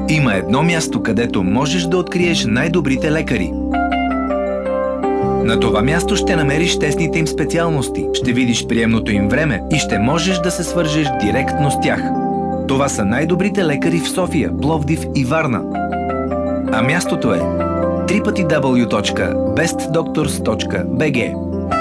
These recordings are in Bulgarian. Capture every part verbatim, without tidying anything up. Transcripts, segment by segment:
Има едно място, където можеш да откриеш най-добрите лекари. На това място ще намериш тесните им специалности, ще видиш приемното им време и ще можеш да се свържеш директно с тях. Това са най-добрите лекари в София, Пловдив и Варна. А мястото е дабъл ю дабъл ю дабъл ю точка бест докторс точка би джи.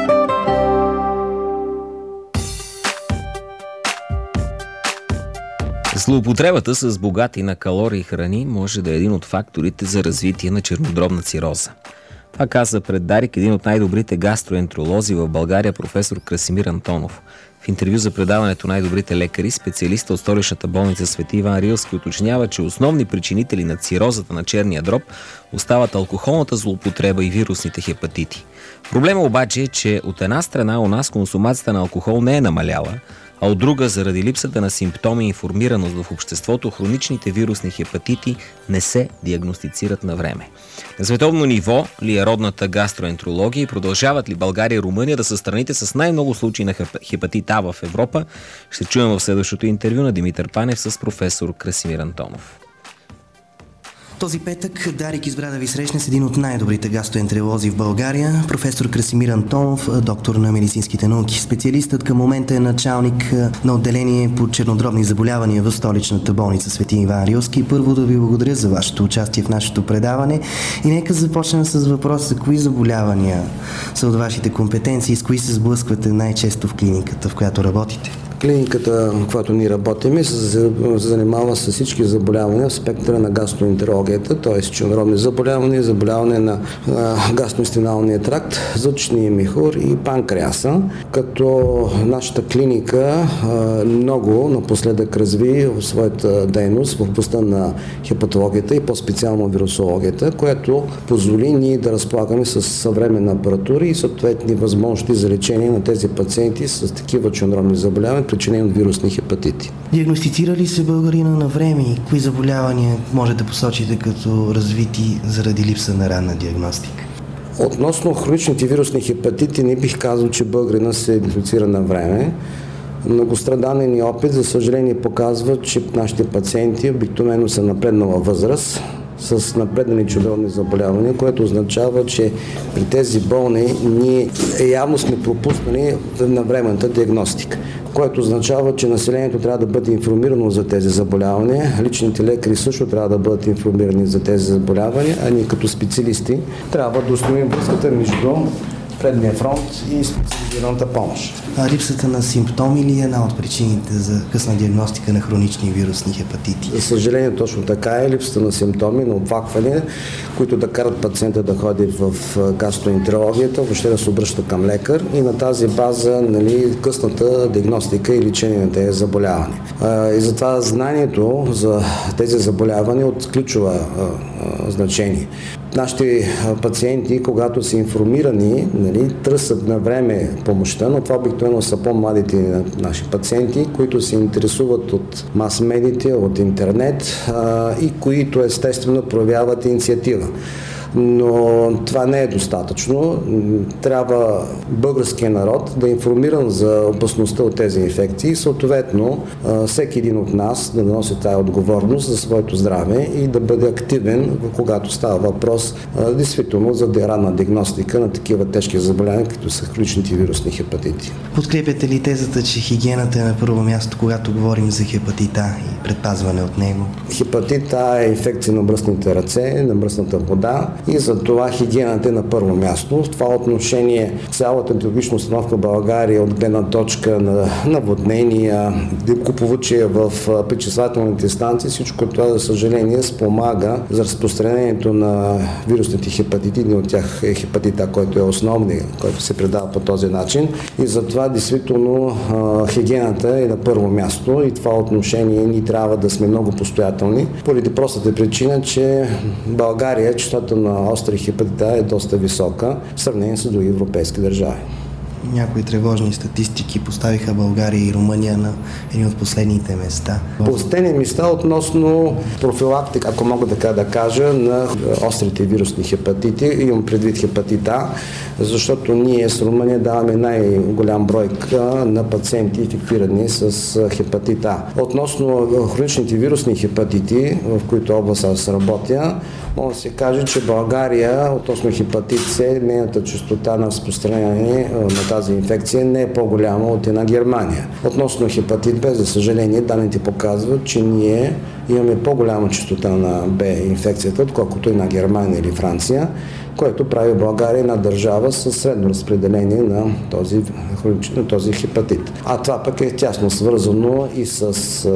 Злоупотребата с богати на калории храни може да е един от факторите за развитие на чернодробна цироза. Това каза пред Дарик един от най-добрите гастроентеролози в България, професор Красимир Антонов. В интервю за предаването "Най-добрите лекари", специалиста от столичната болница Свети Иван Рилски уточнява, че основни причинители на цирозата на черния дроб остават алкохолната злоупотреба и вирусните хепатити. Проблемът обаче е, че от една страна у нас консумацията на алкохол не е намаляла, а от друга, заради липсата на симптоми и информираност в обществото, хроничните вирусни хепатити не се диагностицират на време. На световно ниво ли е родната гастроентерология и продължават ли България и Румъния да са страните с най-много случаи на хепатит А в Европа? Ще чуем в следващото интервю на Димитър Панев с професор Красимир Антонов. Този петък Дарик избра да ви срещне с един от най-добрите гастроентеролози в България, професор Красимир Антонов, доктор на медицинските науки. Специалистът към момента е началник на отделение по чернодробни заболявания в столичната болница Свети Иван Рилски. Първо да ви благодаря за вашето участие в нашето предаване и нека започнем с въпрос за кои заболявания са от вашите компетенции и с кои се сблъсквате най-често в клиниката, в която работите. Клиниката, в която ние работим, се занимава с всички заболявания в спектъра на гастроентерологията, т.е. чернодробни заболявания, заболяване на гастроинтестиналния тракт, жлъчния мехур и панкреаса, като нашата клиника много напоследък разви своята дейност в областта на хепатологията и по-специално вирусологията, което позволи ние да разполагаме с съвременна апаратура и съответни възможности за лечение на тези пациенти с такива чернодробни заболявания, причинени от вирусни хепатити. Диагностицира ли се българина на време и кои заболявания може да посочите като развити заради липса на ранна диагностика? Относно хроничните вирусни хепатити не бих казал, че българина се идентифицира на време. Многострадалният ни опит, за съжаление, показва, че нашите пациенти обикновено са напреднала възраст, с напреднали чернодробни заболявания, което означава, че при тези болни ние явно сме пропуснали навременната диагностика, което означава, че населението трябва да бъде информирано за тези заболявания, личните лекари също трябва да бъдат информирани за тези заболявания, а ние като специалисти трябва да установим връзката между предния фронт и специализираната помощ. А липсата на симптоми ли е една от причините за късна диагностика на хронични вирусни хепатити? За съжаление, точно така е. Липсата на симптоми, на оплаквания, които да карат пациента да ходи в гастроентерологията, въобще да се обръща към лекар и на тази база, нали, късната диагностика и лечение на тези заболявания. А, и затова знанието за тези заболявания е от ключова а, а, значение. Нашите пациенти, когато са информирани, нали, търсят на време помощта, но това обикновено са по-младите наши пациенти, които се интересуват от мас-медиите, от интернет а, и които естествено проявяват инициатива. Но това не е достатъчно. Трябва българския народ да е информиран за опасността от тези инфекции и съответно всеки един от нас да носи тая отговорност за своето здраве и да бъде активен, когато става въпрос действително за ранна диагностика на такива тежки заболявания, като са хроничните вирусни хепатити. Подкрепяте ли тезата, че хигиената е на първо място, когато говорим за хепатит А и предпазване от него? Хепатит А е инфекция на мръсните ръце, на мръсната вода. И за това хигиената е на първо място. В това отношение цялата ентологична установка в България от гледна точка на наводнения, дипкоповучие в пречиствателните станции, всичко това, за съжаление, спомага за разпространението на вирусните хепатити. Един от тях е хепатит А, който е основният, който се предава по този начин. И затова, действително, хигиената е на първо място и това отношение ние трябва да сме много постоятелни, поради простата причина, че България честотата на остри хепатит А е доста висока в сравнение с други европейски държави. някои тревожни статистики поставиха България и Румъния на едни от последните места. Последни места относно профилактика, ако мога така да кажа, на острите вирусни хепатити. Имам предвид хепатит А, защото ние с Румъния даваме най-голям бройка на пациенти инфектирани с хепатит А. Относно хроничните вирусни хепатити, в които област аз работя, може да се каже, че България, относно хепатит С, нейната честота на разпространение на тази инфекция не е по-голяма от една Германия. Относно хепатит Б, за съжаление, данните показват, че ние имаме по-голяма честота на Б инфекцията, отколкото една Германия или Франция, което прави България една държава с средно разпределение на този, на този хепатит. А това пък е тясно свързано и с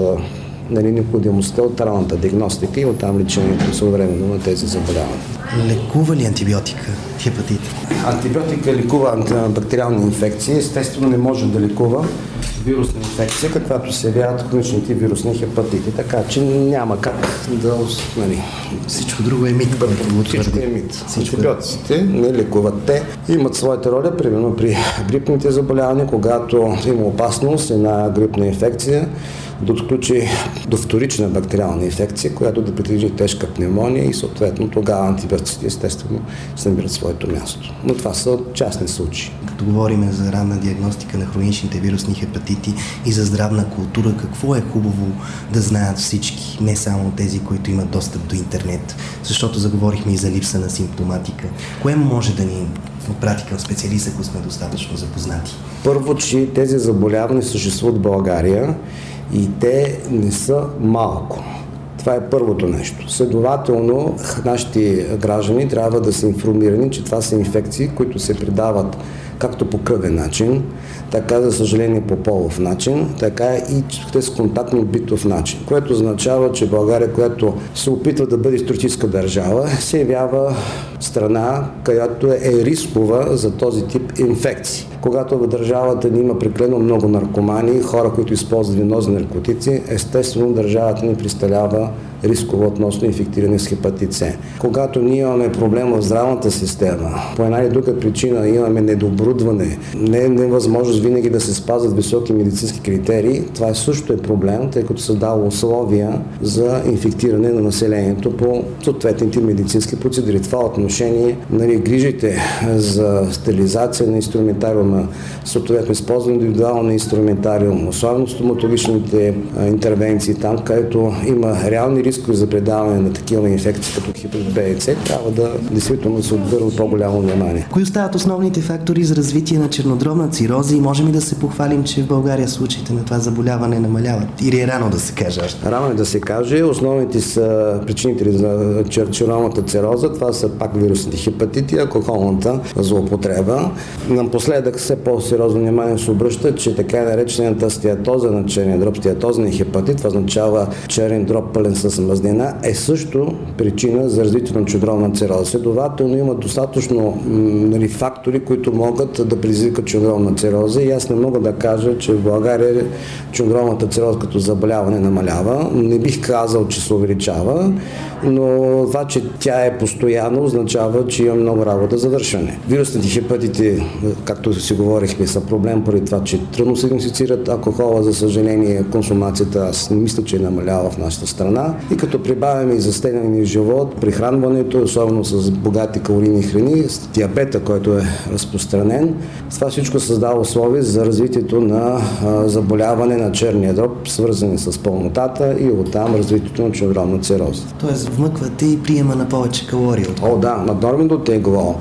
нали, необходимостта от ранната диагностика и оттам лечението съвременно на тези заболявания. Лекува ли антибиотика хепатит? Антибиотика лекува антибактериални инфекции. Естествено не може да лекува вирусна инфекция, каквато се явяват хроничните вирусни хепатити. Така че няма как да... Нали, всичко друго е мит. Всичко е мит. Антибиотиците не лекуват. Те имат своята роля, примерно при грипните заболявания, когато има опасност една грипна инфекция да отключи до вторична бактериална инфекция, която да притежи тежка пневмония и съответно тогава антибиотиците естествено се намират своето място. Но това са частни случаи. Като говорим за ранна диагностика на хроничните вирусни хепатити и за здравна култура, какво е хубаво да знаят всички, не само тези, които имат достъп до интернет, защото заговорихме и за липса на симптоматика. Кое може да ни отпрати към специалист, ако сме достатъчно запознати? Първо, че тези заболявания съществуват в България и те не са малко. Това е първото нещо. Следователно, нашите граждани трябва да са информирани, че това са инфекции, които се предават както по кръвен начин, така, за съжаление, по полов начин, така и чрез контактно битов начин, което означава, че България, която се опитва да бъде историческа държава, се явява страна, която е рискова за този тип инфекции. Когато в държавата ни има прекалено много наркомани, хора, които използват венозни наркотици, естествено държавата ни представлява рисково относно инфектиране с хепатит С. Когато ние имаме проблем в здравната система, по една или друга причина имаме недооборудване, не е невъзможност винаги да се спазват високи медицински критерии, това също е проблем, тъй като се дава условия за инфектиране на населението по съответните медицински процедури. Това отношение, нали, грижите за стерилизация на инструментариума, съответно използване индивидуално на инструментариум, особено стоматологичните интервенции там, където има реални рискове за предаване на такива инфекции като хепатит Б и С, трябва да действително се отбърва по-голямо внимание. Кои остават основните фактори за развитие на чернодробна цироза и можем ли да се похвалим, че в България случаите на това заболяване намаляват? Или е рано да се каже още? Рано е да се каже. Основните са причините за чернодробната цироза. Това са пак вирусните хепатити, алкохолната злоупотреба. Напоследък все по-сериозно внимание се обръща, че така наречената стеатоза на черния дроб, стеатозния хепатит, това означава черен дроб пълен с мазнина, е също причина за развитие на чернодробна цироза. Следователно има достатъчно нали, фактори, които могат да предизвикат чернодробна цироза и аз не мога да кажа, че в България чернодробната цироза като заболяване намалява. Не бих казал, че се увеличава, но това, че тя е постоянно, означава, че има много работа за вършене. Вирусните хепатити, както си говорихме, са проблем поради това, че трудно се идентифицират алкохола. За съжаление, консумацията аз не мисля, че е намалява в нашата страна. И като прибавяме и застенения живот, прихранването, особено с богати калорийни храни, с диабета, който е разпространен, това всичко създава условия за развитието на а, заболяване на черния дроб, свързани с пълнотата и оттам развитието на чернодробна цироза. Тоест вмъквате и приема на повече калории. О, да, наднорменото тегло.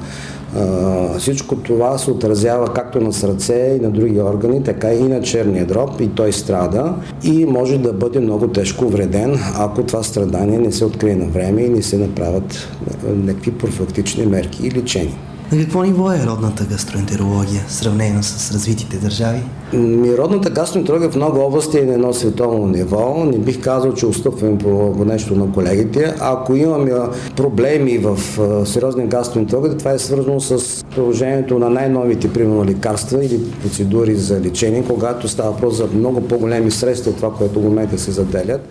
Uh, всичко това се отразява както на сърце и на други органи, така и на черния дроб и той страда и може да бъде много тежко увреден, ако това страдание не се открие на време и не се направят някакви профилактични мерки и лечения. На какво ниво е родната гастроентерология, сравнено с развитите държави? Родната гастроентерология в много области е на едно световно ниво. Не бих казал, че устъпваме по, по нещо на колегите. Ако имаме проблеми в сериозни гастроентерология, това е свързано с приложението на най-новите, примерно, лекарства или процедури за лечение, когато става въпрос за много по-големи средства от това, което в момента се заделят.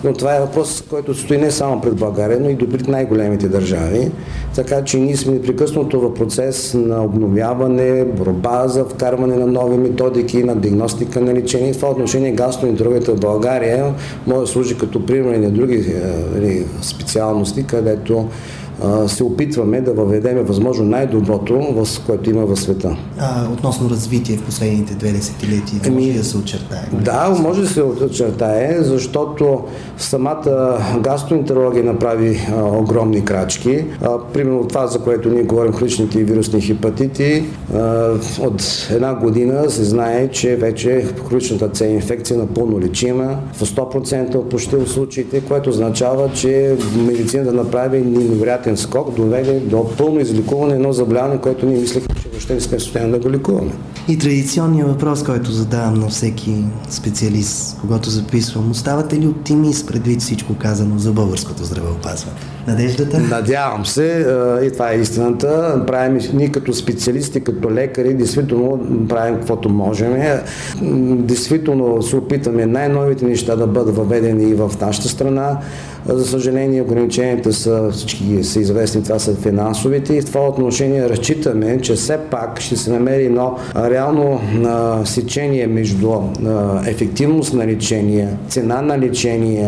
но това е въпрос, който стои не само пред България, но и до пред най-големите държави. Така че ние сме непрекъснато в процес на обновяване, борба за вкарване на нови методики, на диагностика на лечение. В това отношение гастроентерологията в България може да служи като пример на други е, специалности, където се опитваме да въведем възможно най-доброто, в което има в света. А, относно развитие в последните две десетилетия, да може да се очертае? Да, може да се очертае, защото самата гастроентерология направи а, огромни крачки. А, примерно това, за което ние говорим, хроничните и вирусни хепатити, а, от една година се знае, че вече хроничната С инфекция е напълно лечима, в сто процента почти в случаите, което означава, че медицината направи невероятен скок, доведе до пълно излекуване едно заболяване, което ние мислехме, че въобще не сме в състояние да го лекуваме. И традиционният въпрос, който задавам на всеки специалист, когато записвам, оставате ли оптимист предвид всичко казано за българското здравеопазване? Надеждата? Надявам се, и това е истината. Правим, ние като специалисти, като лекари, действително правим каквото можем. Действително се опитаме най-новите неща да бъдат въведени и в нашата страна. За съжаление, ограниченията са, всички са известни, това са финансовите, и в това отношение разчитаме, че все пак ще се намери едно реално а, сечение между а, ефективност на лечение, цена на лечение,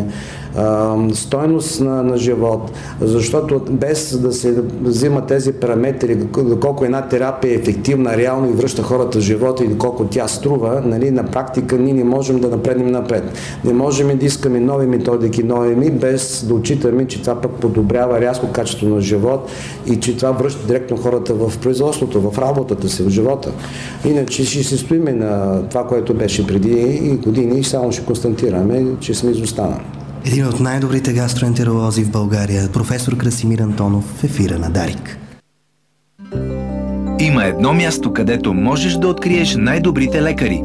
стойност на, на живот, защото без да се взима тези параметри, доколко една терапия е ефективна, реално и връща хората в живота и доколко тя струва, нали, на практика ние не можем да напреднем напред. Не можем да искаме нови методики, нови ми, без да отчитаме, че това пък подобрява рязко качество на живот и че това връща директно хората в производството, в работата си, в живота. Иначе ще се стоиме на това, което беше преди години и само ще констатираме, че сме изостанали. Един от най-добрите гастроентеролози в България, професор Красимир Антонов, в ефира на Дарик. Има едно място, където можеш да откриеш най-добрите лекари.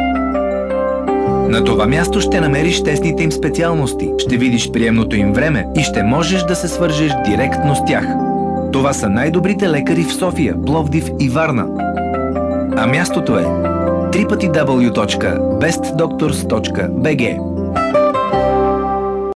На това място ще намериш тесните им специалности, ще видиш приемното им време и ще можеш да се свържеш директно с тях. Това са най-добрите лекари в София, Пловдив и Варна. А мястото е дабъл ю дабъл ю дабъл ю точка бест докторс точка би джи.